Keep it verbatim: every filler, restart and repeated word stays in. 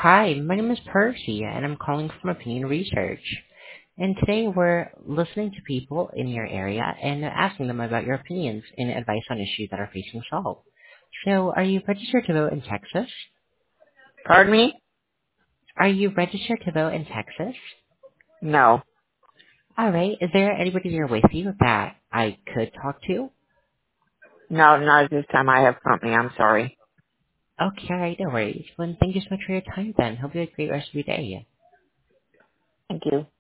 Hi, my name is Percy, and I'm calling from Opinion Research. And today we're listening to people in your area and asking them about your opinions and advice on issues that are facing solve. So, are you registered to vote in Texas? Pardon me? Are you registered to vote in Texas? No. All right. Is there anybody there with you that I could talk to? No, not at this time. I have company. I'm sorry. Okay, all right, no worries. Well, thank you so much for your time then. Hope you have a great rest of your day. Thank you.